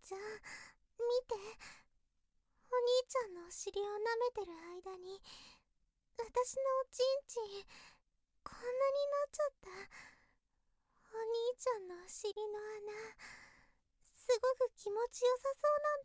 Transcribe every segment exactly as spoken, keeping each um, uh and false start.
ちゃん、見て。お兄ちゃんのお尻を舐めてる間に、私のおちんちん、こんなになっちゃった。お兄ちゃんのお尻の穴、すごく気持ちよさ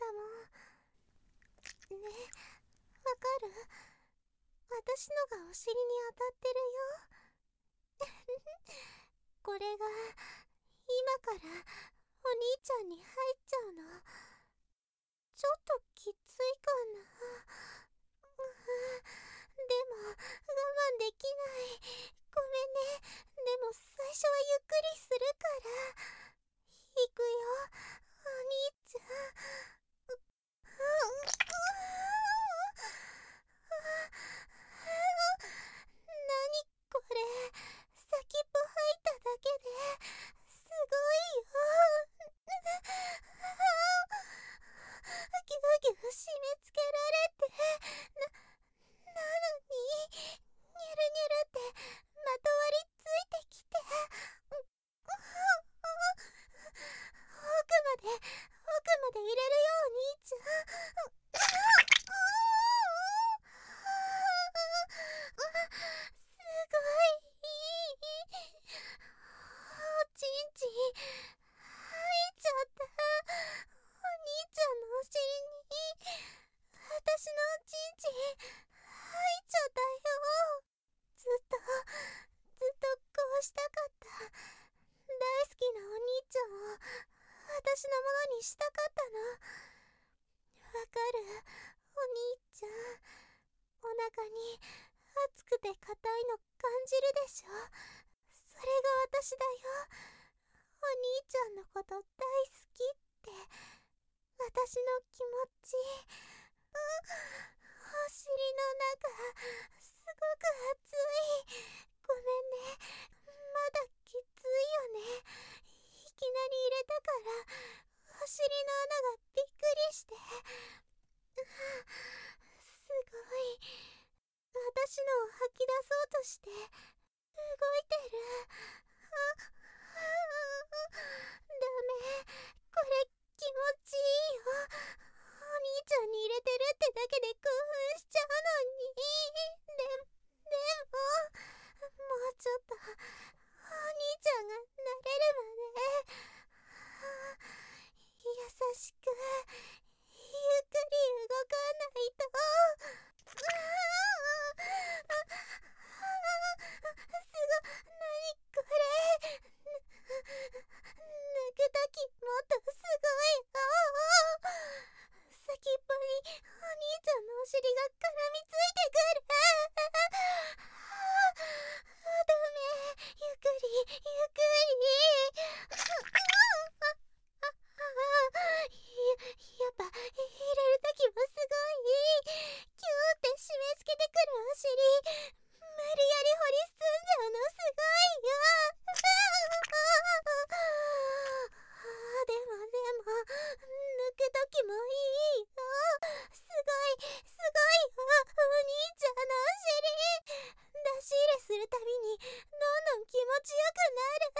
そうなんだもん。ね、わかる？私のがお尻に当たってるよ。これが、今から、お兄ちゃんに入っちゃうの。ちょっときついかな。ううでも、我慢できない。ごめんね。でも、最初はゆっくりするから。行くよ、お兄ちゃん。う、う、う、何これ。先っぽ入っただけですごいよ。ギュギュ締め付けられて、な、なのに、ニュルニュルってまとわりついてきて、奥まで、奥まで入れるよ、お兄ちゃん。すごいいい。おちんちん、入っちゃった。お兄ちゃんのお尻に、私のおちんちん、入っちゃったよ。ずっと、ずっとこうしたかった。大好きなお兄ちゃんを、私のものにしたかったの。わかる？お兄ちゃん。お腹に熱くて硬いの感じるでしょ？それが私だよ。お兄ちゃんのこと大好きって。私の気持ち。う、お尻の中、すごく熱い。ごめんね。まだきついよね。いきなり入れたから、お尻の穴がびっくりして。すごい。私のを吐き出そうとして、動いてる。あ、ダメ。これ、気持ちいいよ。お兄ちゃんに入れてるってだけで興奮しちゃうのに。で、でも、もうちょっと、お兄ちゃんが慣れるまで。優しく、ゆっくり動かないと。すご、何これ。抜くときもっとすごいよ。先っぽにお兄ちゃんのお尻が絡みついてくる。ダメ。ゆっくり、ゆっくり。や、やっぱ入れるときもすごい。キューって締め付けてくるお尻、無理やり掘り進んじゃうのすごいよ。でもでも、抜くときもいいよ。すごい、すごいよ、お兄ちゃんのお尻。出し入れするたびに、どんどん気持ちよくなる。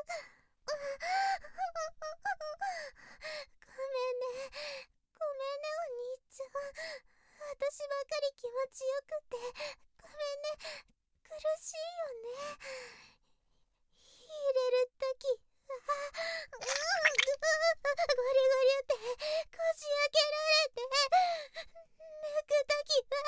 ごめんね。ごめんね、お兄ちゃん。私ばかり気持ちよくて、ごめんね。苦しいよね。入れるとき、あ、うん、ゴリゴリってこじ開けられて、抜くときは、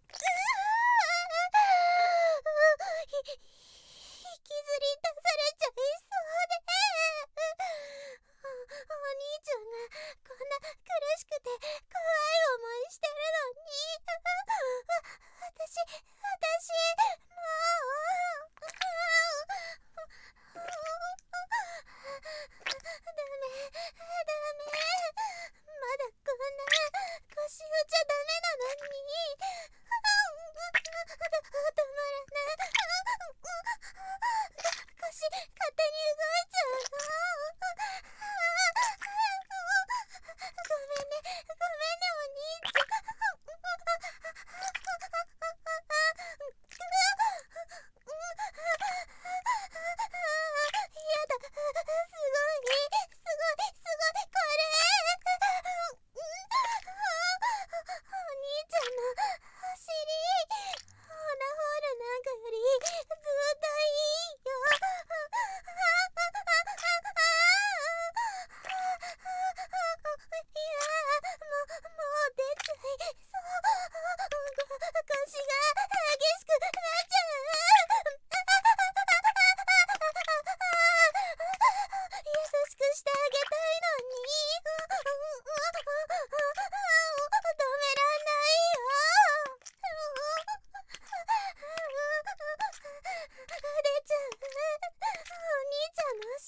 ひ、引きずり出されちゃいそうで。お、お兄ちゃんがこんな苦しくて怖い思いしてるのに。わ、私、私、もう、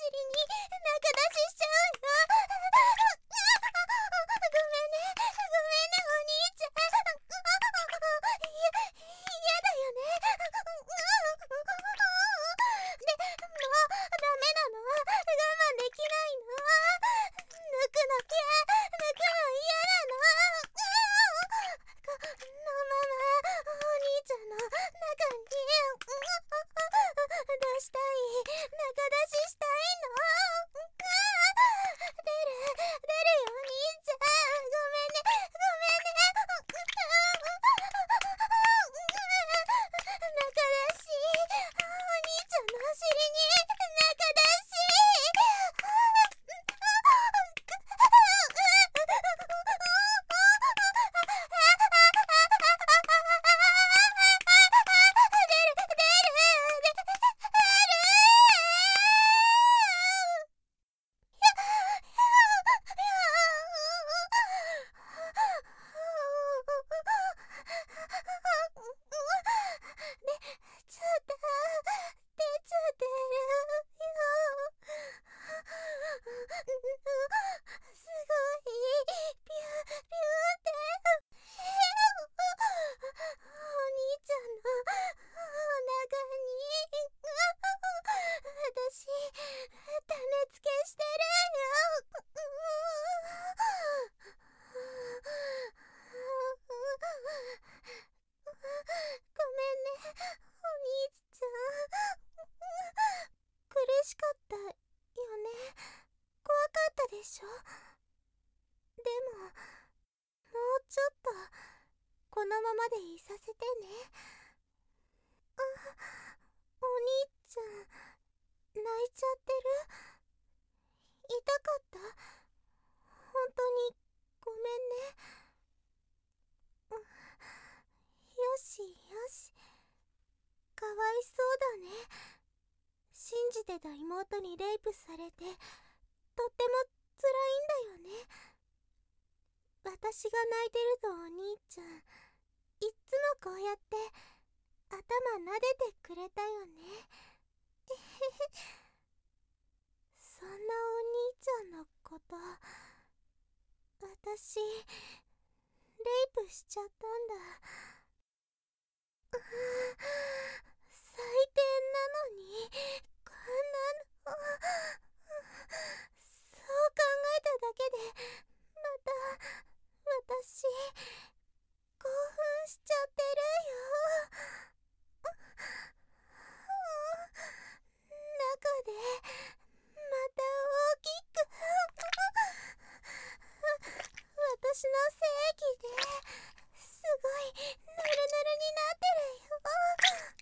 尻に中出ししちゃうよ。ごめんね、ごめんね、お兄ちゃん。いや、嫌だよね。でもダメなの。我慢できないの。抜くの嫌、抜くの嫌なの。このままお兄ちゃんの中に出したい、中出ししたいの。出る、出るよお兄ちゃん。ごめんね、ごめんね。中出し、お兄ちゃんのお尻に中出し。でしょ。でももうちょっとこのままでいさせてね。あ、お兄ちゃん泣いちゃってる。痛かった。本当にごめんね。よしよし、かわいそうだね。信じてた妹にレイプされてとっても辛いんだよね。私が泣いてるとお兄ちゃんいっつもこうやって頭撫でてくれたよね。そんなお兄ちゃんのこと私レイプしちゃったんだ。最低なのにこんなの。そう考えただけでまた私興奮しちゃってるよ。中でまた大きく私の正義ですごいヌルヌルになってるよ。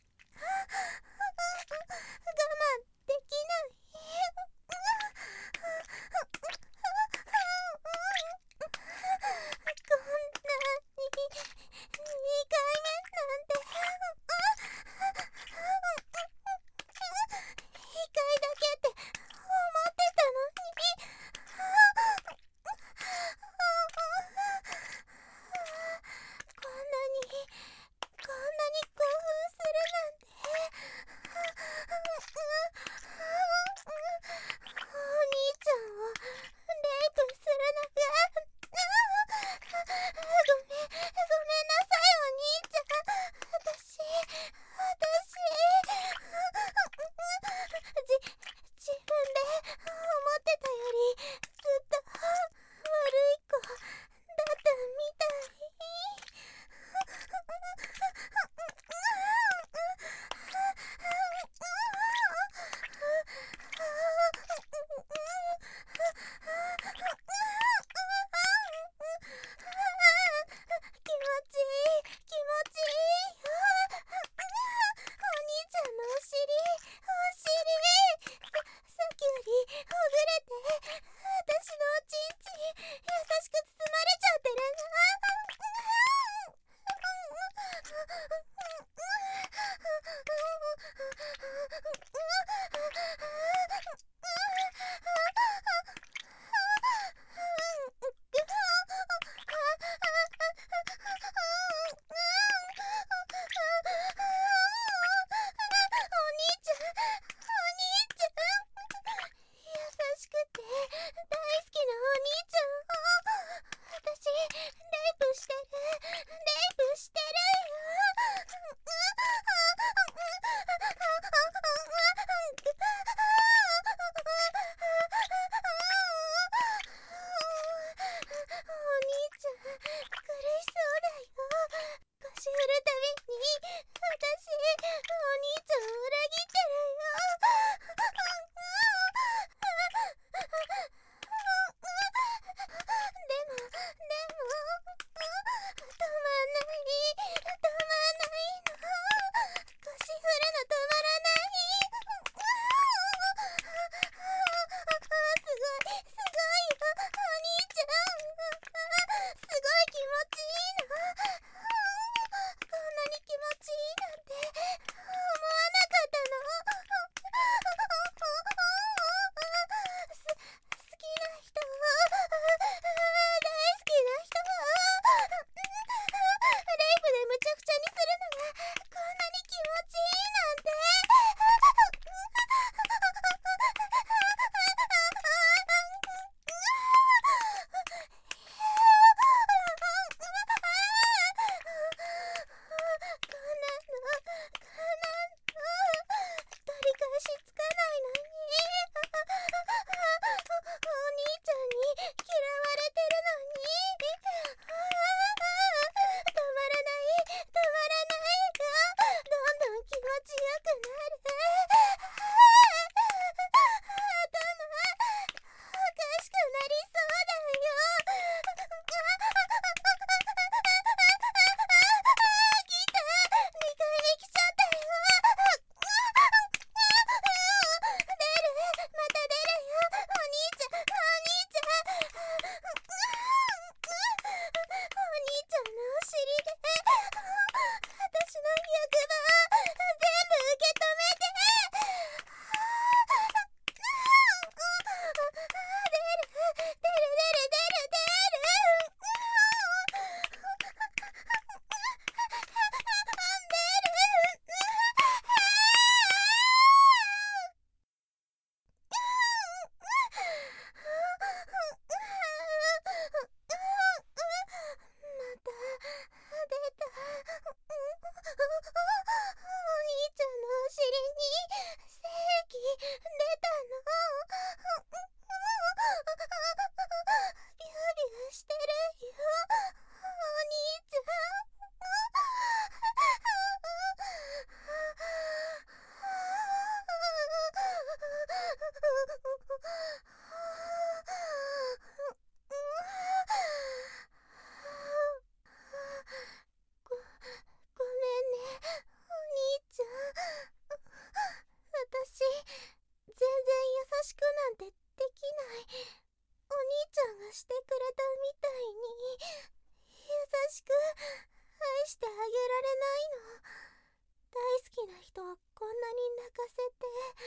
でできない。お兄ちゃんがしてくれたみたいに優しく愛してあげられないの。大好きな人をこんなに泣かせて。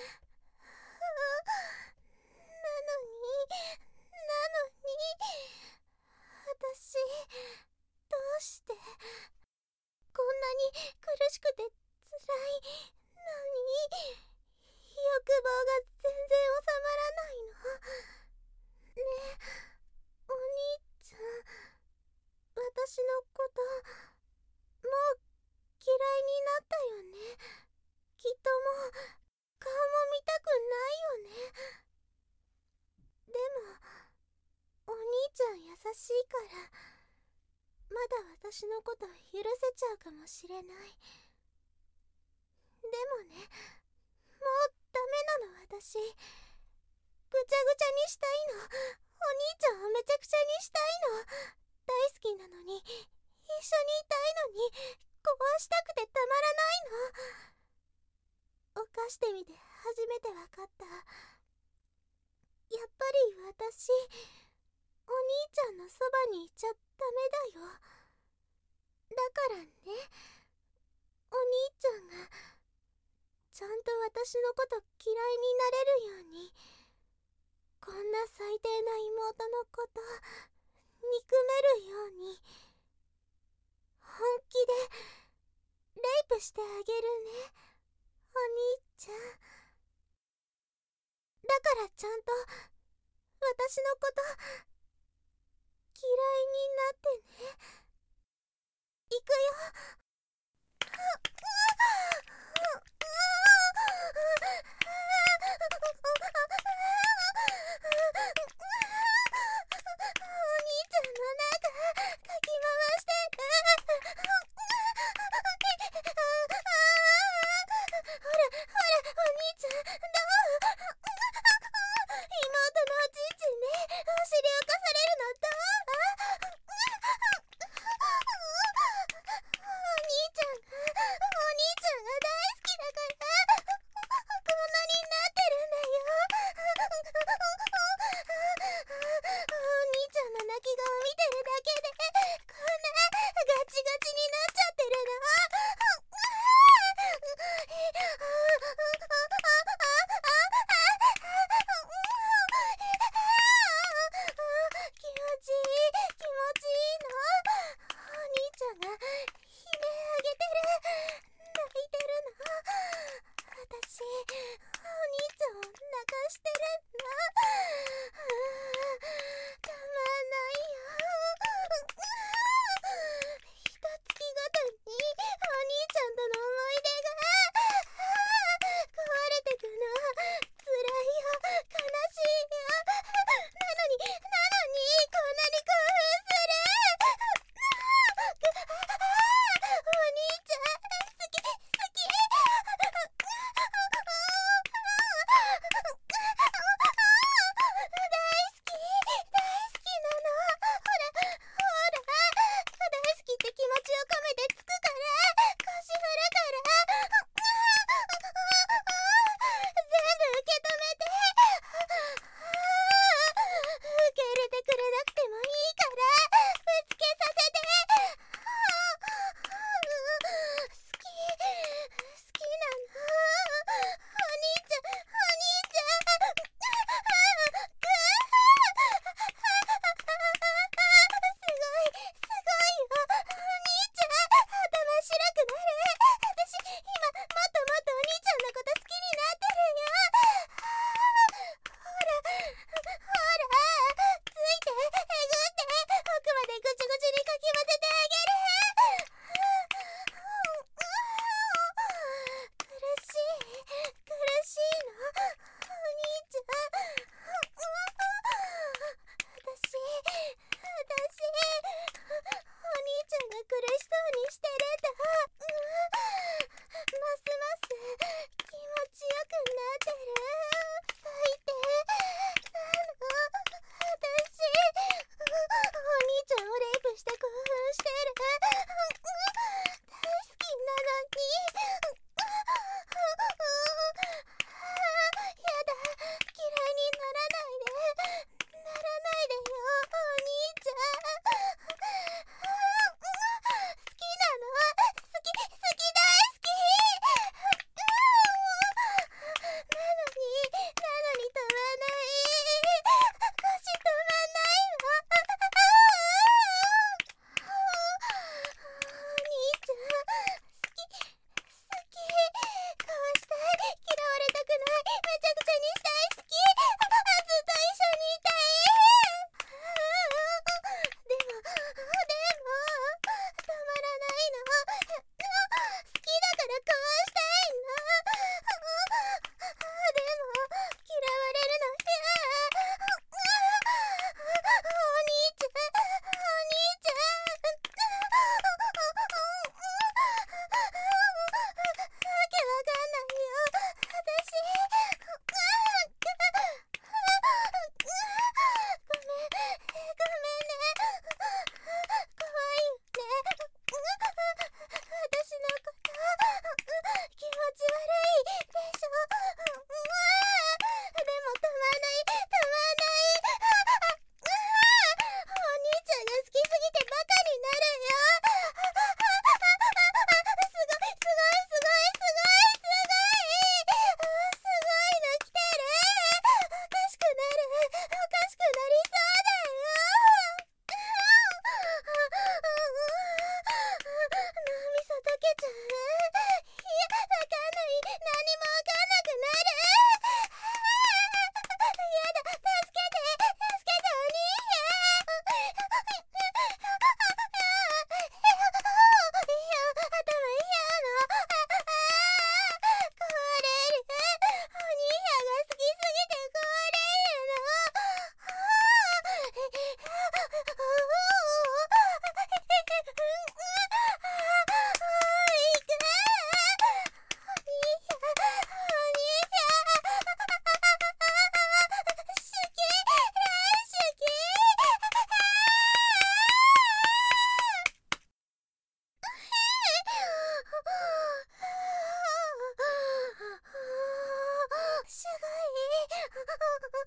なのになのに私どうしてこんなに苦しくて辛いのに欲望が全然収まらないの。ねえお兄ちゃん、私のこともう嫌いになったよね。きっともう顔も見たくないよね。でもお兄ちゃん優しいからまだ私のこと許せちゃうかもしれない。でもね、もうダメなの私。ぐちゃぐちゃにしたいの。お兄ちゃんをめちゃくちゃにしたいの。大好きなのに、一緒にいたいのに壊したくてたまらないの。犯してみて初めてわかった。やっぱり私、お兄ちゃんのそばにいちゃダメだよ。だからね、お兄ちゃんがちゃんと私のこと嫌いになれるように、こんな最低な妹のこと憎めるように本気でレイプしてあげるね、お兄ちゃん。だからちゃんと私のこと嫌いになってね。行くよ。お兄ちゃんの中かき回してほらほらお兄ちゃんどう？妹のおちんちんね、お尻をかされるのどう？お兄ちゃんがお兄ちゃんが大好きだからこんなになってるんだよ。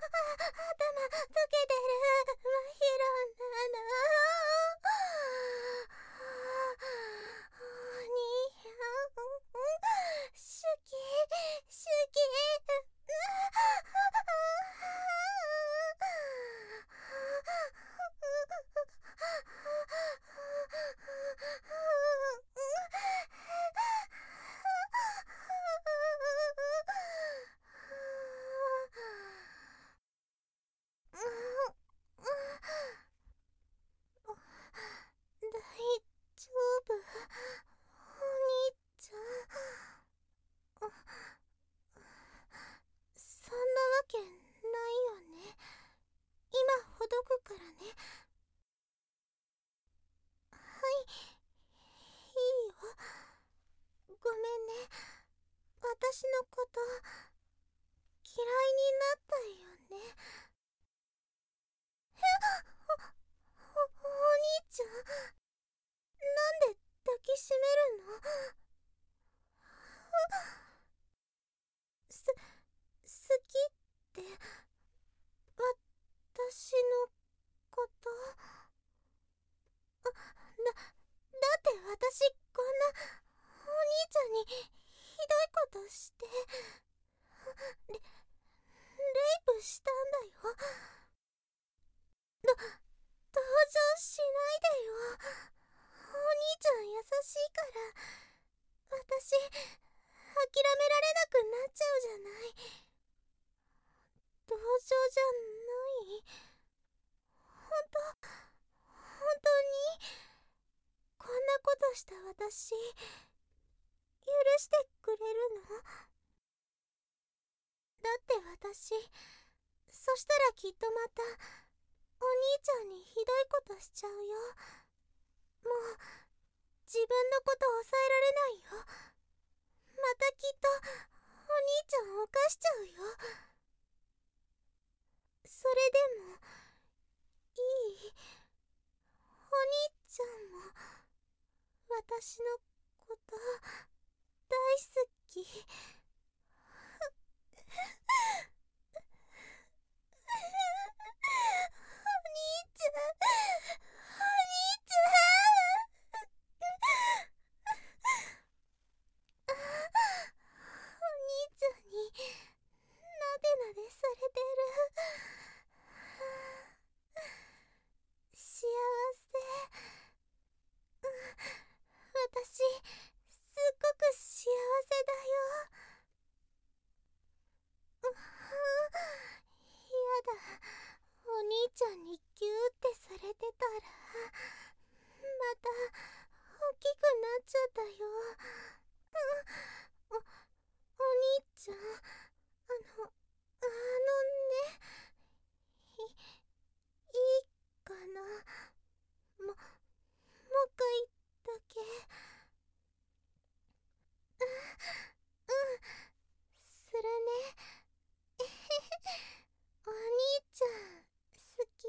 頭溶けてる。真っ白なの。お兄やん、好き好き。大丈夫？お兄ちゃん。そんなわけないよね。今ほどくからね。はい、いいよ。ごめんね。私のこと嫌いになったよね。え、お、お、お兄ちゃん、なんで抱きしめるの？す、好きって私のこと？あ、だ、だって私こんなお兄ちゃんにひどいことしてレ、レイプしたんだよ。ど、同情しないでよ。お兄ちゃん優しいから私諦められなくなっちゃうじゃない。同情じゃない。本当、本当にこんなことした私許してくれるの？だって私そしたらきっとまたお兄ちゃんにひどいことしちゃうよ。もう自分のこと抑えられないよ。またきっとお兄ちゃんを犯しちゃうよ。それでもいい？お兄ちゃんも私のこと大好き。お兄ちゃん、お兄ちゃん。お兄ちゃんになでなでされてる。幸せ。私すっごく幸せだよ。やだ、お兄ちゃんにギューってされてたらまた大きくなっちゃったよ。お、お兄ちゃん、あの、あのね、い、いいかな。も、もう一回だけ。うん、うん、するね。お兄ちゃん好き。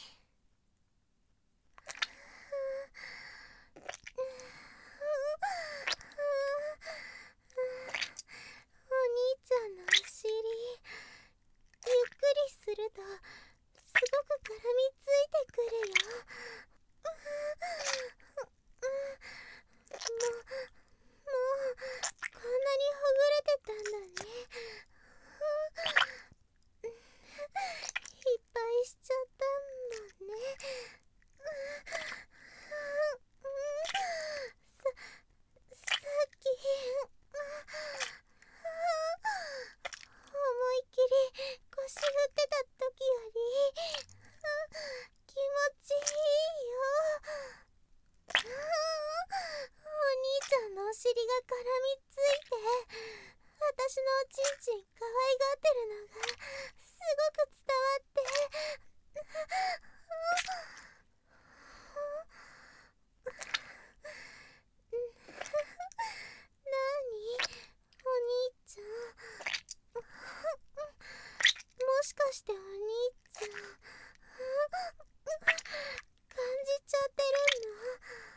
お兄ちゃんのお尻ゆっくりするとすごく絡みついてくるよ。もう、もうこんなにほぐれてたんだね。いっぱいしちゃったもんね。さ、さっき思いっきり腰振ってた時より気持ちいいよ。お兄ちゃんのお尻が絡みついて私のおちんちん可愛がってるのがすごく伝わってなにお兄ちゃん、もしかしてお兄ちゃん感じちゃってるの？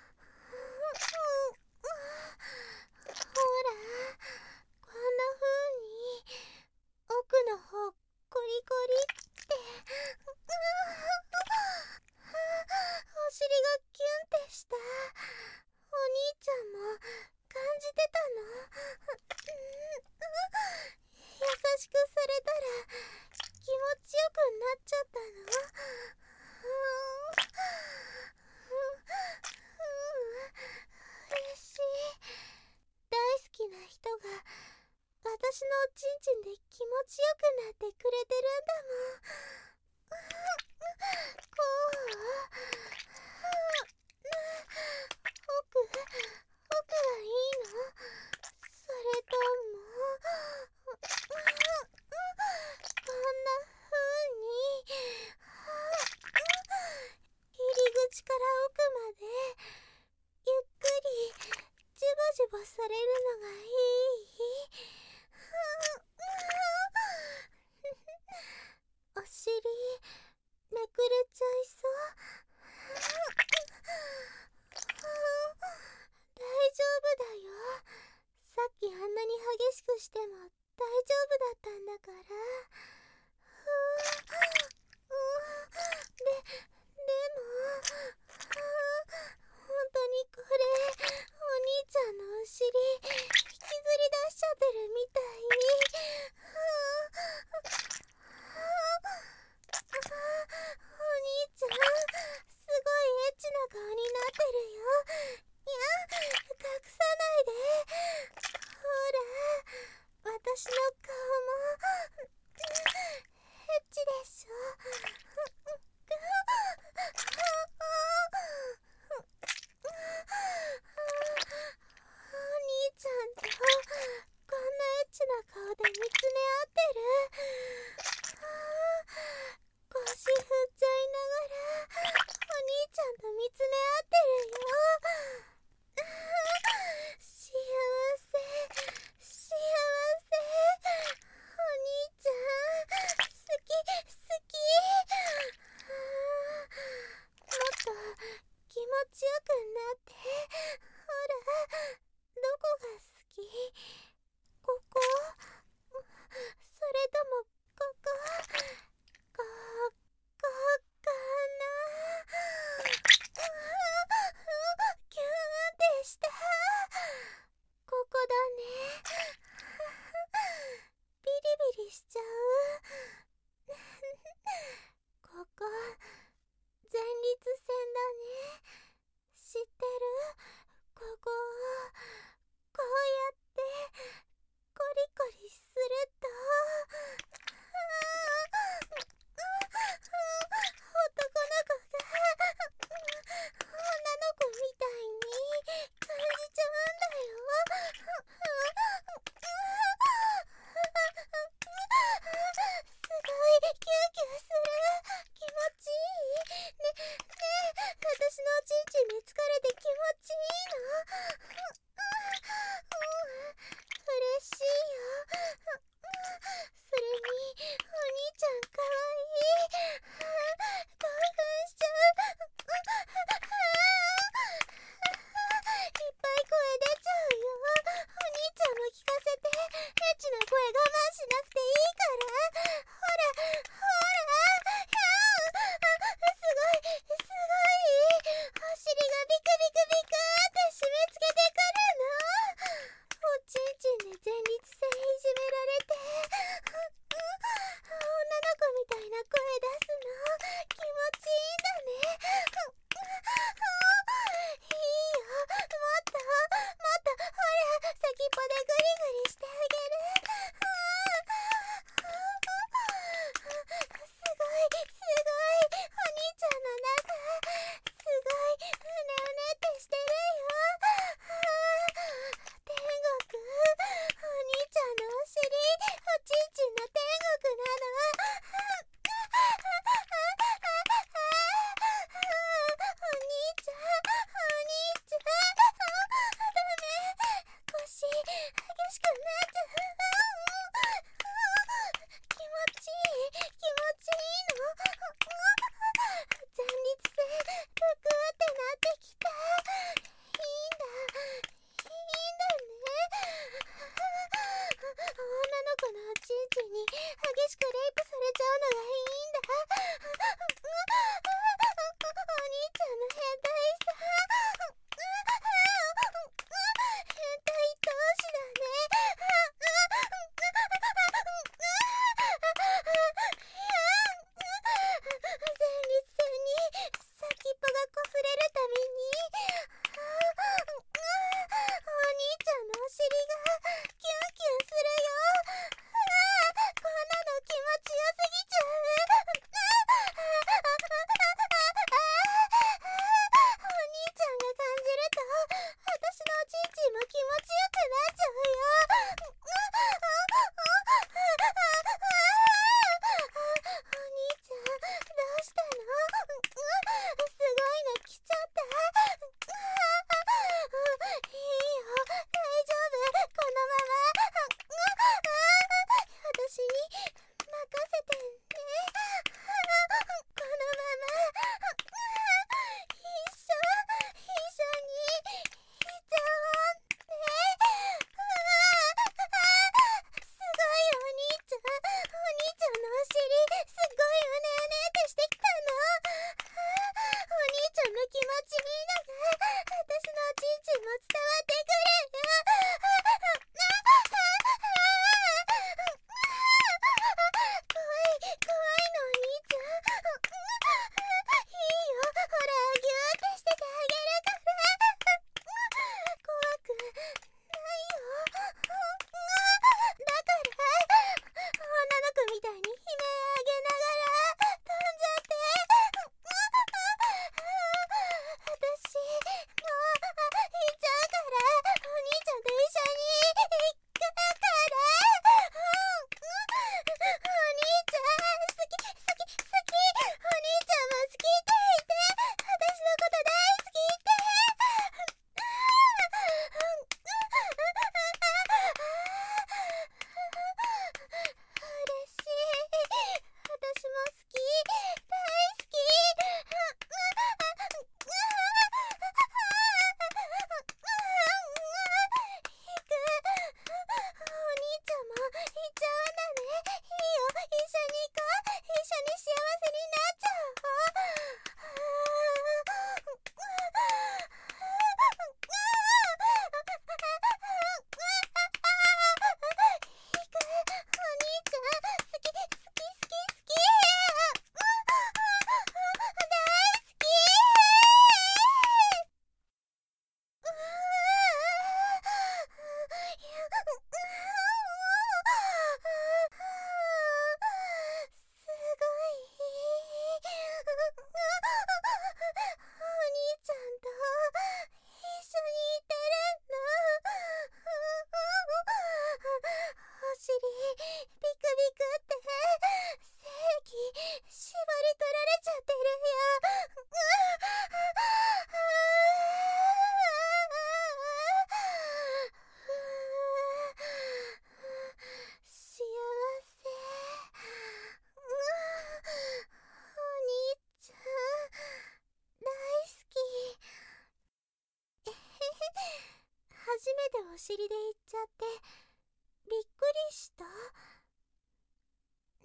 ほら、こんな風に奥の方コリコリってっちゃったの？嬉しい。大好きな人が私のおちんちんで気持ちよくなってくれてるんだもん。こう奥奥がいいの？それともこんな風に入り口から奥までゆっくりジュボジュボされるのがいい？お尻めくれちゃいそう。大丈夫だよ。さっきあんなに激しくしても大丈夫だったんだから。で、でも本当にこれお兄ちゃんのお尻引きずり出しちゃってるみたい。お兄ちゃん、すごいエッチな顔になってるよ。いや、隠さないで。ほら、私の顔もエッチでしょ。お兄ちゃんとこんなエッチな顔で見つめ合ってる。腰振っちゃいながらお兄ちゃんと見つめ合ってるよ。幸せ幸せ。お兄ちゃん好き好き。もっと気持ちよくなって。ほら、どこが好き？ここ？それともここ？ここかな？キューンってした。ここだね。ビリビリしちゃう。ここ前立腺だね。知ってる？ここをこうやってコリコリすると男の子が女の子みたいに感じちゃうんだよ。すごいキューキューする。気持ちいい。ね、ねえ、私のおちんちんに疲れて気持ちいいの？嬉しいよ。それにお兄ちゃんかわいい。興奮しちゃう。いっぱい声出ちゃうよ。お兄ちゃんも聞かせて。エッチな声我慢しなくていいから。ほらほら。ひゃー。すごいすごい。お尻がビクビクビクって締め付けてくるの。おちんちんで前立腺いじめられて女の子みたいな声出すの気持ちいいんだね。いいよ、もっともっと。ほら、先っぽでグリグリしてあげる。すごいすごい。お兄ちゃんの中すごいうねうねってしてるよ。天国。お兄ちゃんのお尻おちんちんの天国なの。 っちゃう。初めてお尻で言っちゃってびっくりした。うん、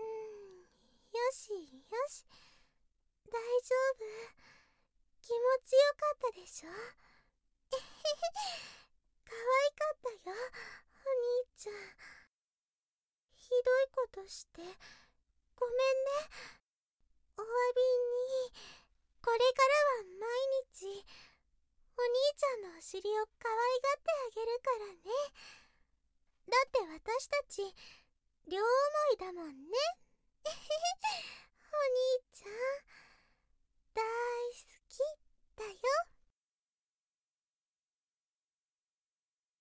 よしよし、大丈夫。気持ちよかったでしょ。えへへ、可愛かったよ、お兄ちゃん。ひどいことしてごめんね。お詫びにこれからは毎日お兄ちゃんのお尻を可愛がってあげるからね。だって私たち両思いだもんね。えへへ、お兄ちゃん大好きだよ。